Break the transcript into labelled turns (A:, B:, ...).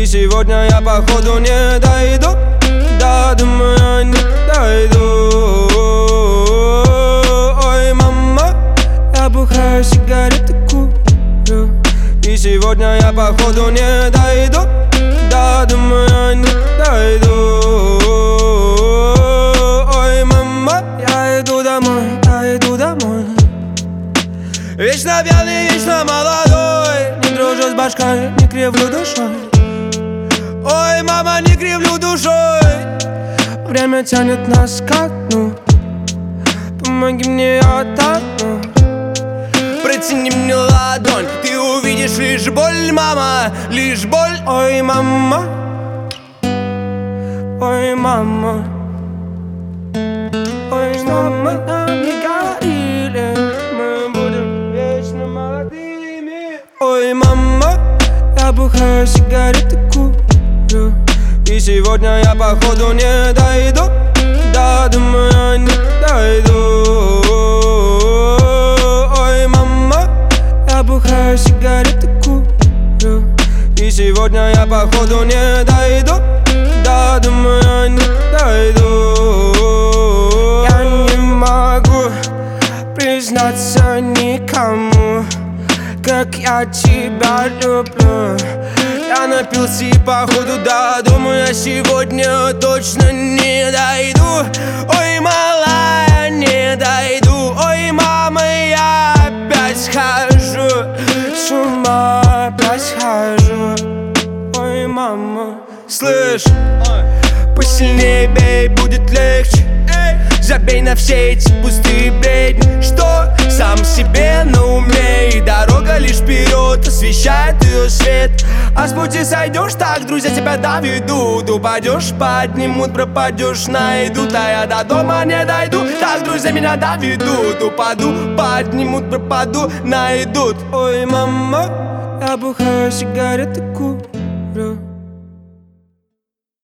A: сегодня я походу не дойду. Да, думаю, не дойду. Ой, мама, я бухаю, сигареты курю. И сегодня я походу не дойду. Да, думаю, не дойду. Ой, мама, я иду домой, я иду домой. Вечно пьяный, вечно молодой. Не дружу с башкой, не кривлю душой. Ой, мама, не кривлю душой. Время тянет нас ко дну. Помоги мне, я тону. Протяни мне ладонь, ты увидишь лишь боль, мама, лишь боль. Ой, мама, ой, мама, ой, мама, нам не говорили, мы будем вечно молодыми. Ой, мама, я бухаю, сигареты курю. И сегодня я походу не дойду. Да, думаю, не дойду. Ой, мама, я бухаю, сигареты курю. И сегодня я походу не дойду. Да, думаю, не дойду. Я не могу признаться никому, как я тебя люблю. Я напился и походу, да, думаю, я сегодня точно не дойду. Ой, малая, не дойду. Ой, мама, я опять схожу с ума, опять схожу. Ой, мама, слышь, посильнее бей, будет легче. Забей на все эти пустые бредни, что сам себе на уме. И дорога лишь вперед освещает ее свет. А с пути сойдешь, так друзья тебя доведут. Упадешь, поднимут, пропадешь, найдут. А я до дома не дойду, так друзья меня доведут. Упаду, поднимут, пропаду, найдут. Ой, мама, я бухаю, сигареты курю.